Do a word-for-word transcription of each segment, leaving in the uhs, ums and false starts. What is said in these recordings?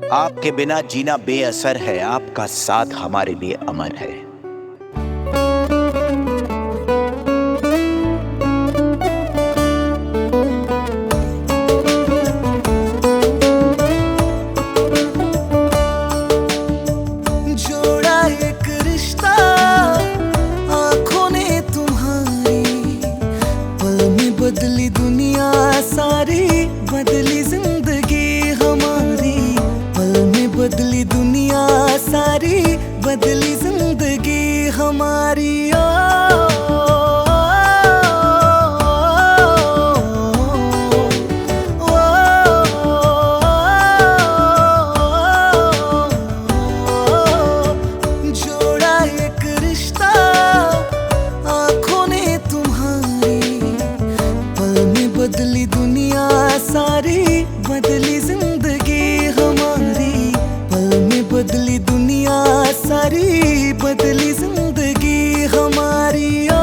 आपके बिना जीना बेअसर है, आपका साथ हमारे लिए अमर है। जोड़ा एक रिश्ता आंखों ने तुम्हारी, पल में बदली दुनिया सारी, बदली जिंदगी हमारी। पल में बदली दुनिया सारी, बदली जिंदगी हमारी। ओ, जोड़ा एक रिश्ता आंखों ने तुम्हारी, पल में बदली दुनिया सारी, बदली जिंदगी हमारी। पल में बदली दुनिया सारी, बदली जिंदगी हमारी। ओ,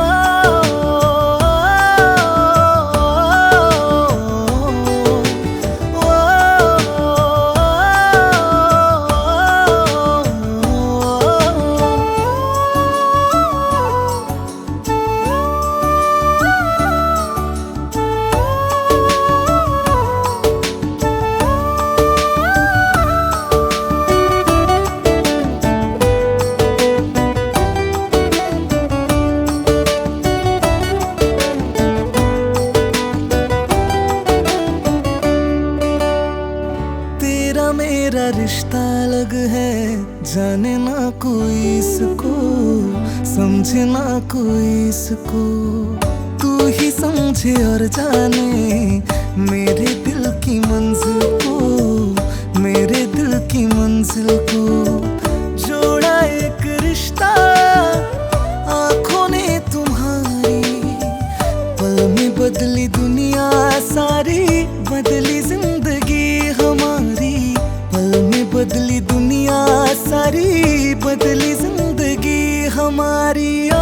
तेरा मेरा रिश्ता अलग है, जाने ना कोई इसको, समझे ना कोई इसको। तू ही समझे और जाने मेरे दिल की मंजिल को, मेरे दिल की मंजिल को। जोड़ा एक रिश्ता आंखों ने तुम्हारी, पल में बदली दुनिया सारी, बदली जिंदगी हमारी। पल में बदली दुनिया सारी, बदली जिंदगी हमारी। ओ,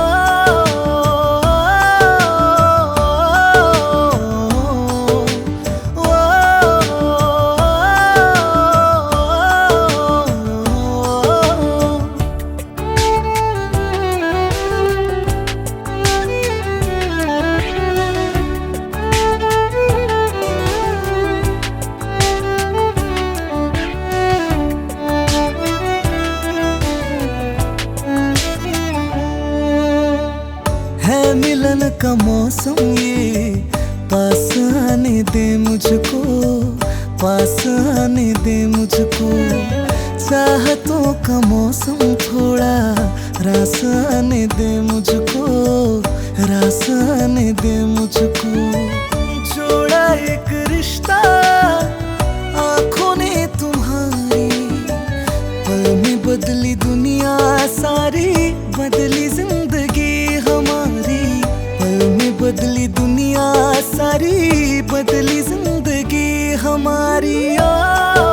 है मिलन का मौसम ये, पास आने दे मुझको, पास आने दे मुझको। चाहतों का मौसम थोड़ा, रास आने दे मुझको, रास आने दे मुझको। जोड़ा एक रिश्ता आंखों ने तुम्हारी, पल में बदली दुनिया सारी, बदली जिंदगी हमारी। पल में बदली दुनिया सारी, बदली जिंदगी हमारी। ओ